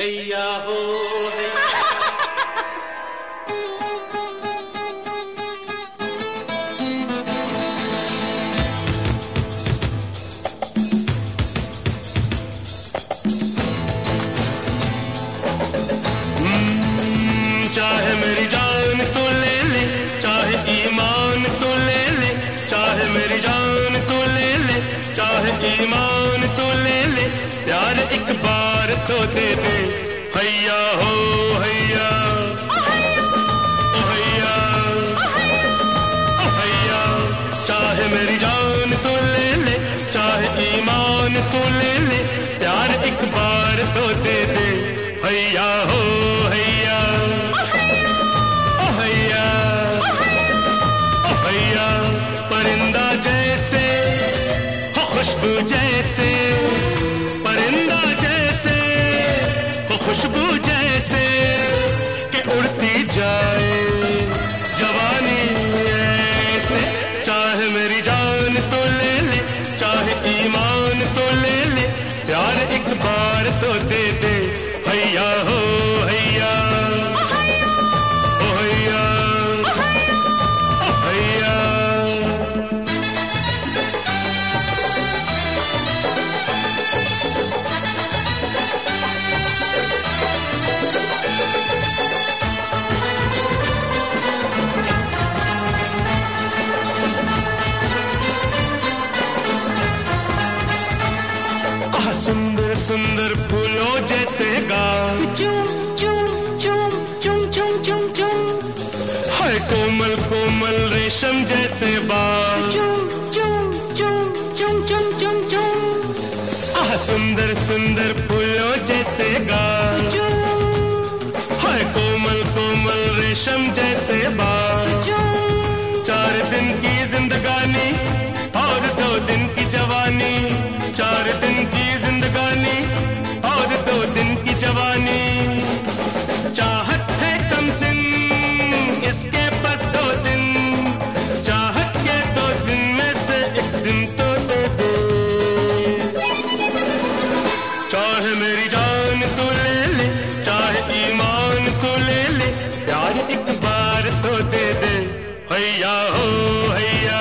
हैया हो चाहे मेरी जान तो ले ले, चाहे ईमान तो ले ले, चाहे मेरी जान तो ले ले, चाहे ईमान तो ले ले, प्यार एक बार तो दे दे। हैया हो हैया, ओ हैया, ओ हैया। चाहे मेरी जान तो ले ले, चाहे ईमान तो ले ले, प्यार एक बार तो दे दे। हैया हो हैया, परिंदा जैसे हो खुशबू जैसे, परिंदा जैसे हो खुशबू जैसे कि उड़ती जाए जवानी ऐसे। चाहे मेरी जान तो ले ले, चाहे ईमान तो ले ले, प्यार एक बार तो दे दे। हैया हो हैया, ओ हैया, सुंदर सुंदर फूलों जैसे गाल, चुम चुम चुम चुम चुम चुम चुम, हाय कोमल कोमल रेशम जैसे बाल, चुम चुम चुम चुम चुम चुम चुम। सुंदर सुंदर फूलों जैसे गाल, हाय कोमल कोमल रेशम जैसे बाल। 4 दिन की जिंदगानी और 2 दिन की जवानी, 4 दिन की जिंदगानी और 2 दिन की जवानी। चाहत है कम सिन इसके बस 2 दिन, चाहत के 2 दिन में से 1 दिन तो दे दे। चाहे मेरी जान तो ले ले, चाहे ईमान तो ले ले, प्यार एक बार तो दे दे। हैया हो हैया,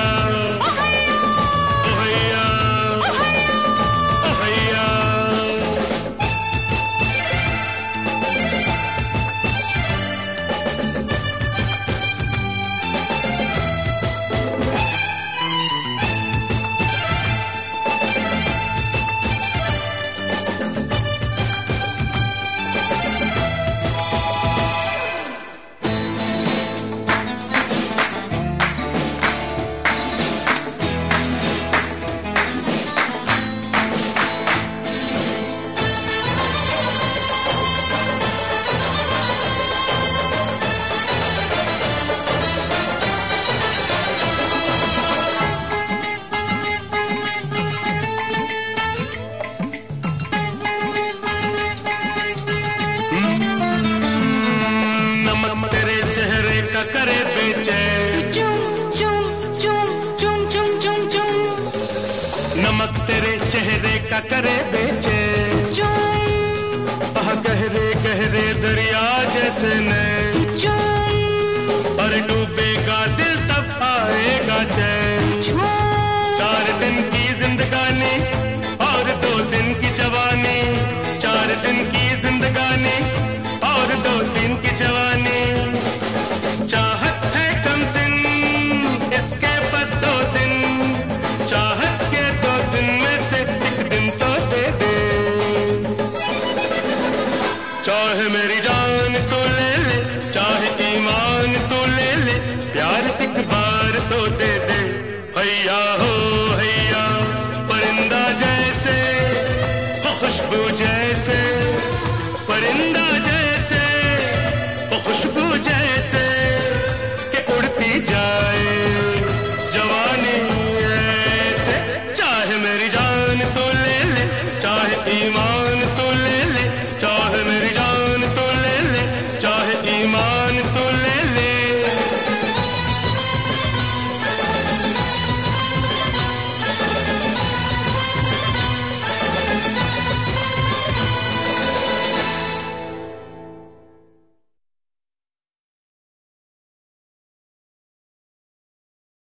तेरे चेहरे का करे बेचैन, चुम चुम चुम चुम चुम चुम चुम। नमक तेरे चेहरे का करे बेचैन, गहरे गहरे दरिया जैसे नैन, और डूबेगा दिल तब आएगा चैन। 4 दिन की जिंदगानी और 2 दिन की जवानी, 4 दिन की जिंदगानी और 2 दिन की जवानी। चाहत है कम सिन इसके बस 2 दिन, चाहत के 2 दिन में से 1 दिन तो दे दे। चाहे मेरी जान तो ले ले, चाहे ईमान तो ले ले, प्यार एक बार तो दे दे। हैया हो हैया, परिंदा जैसे हो खुशबू जैसे,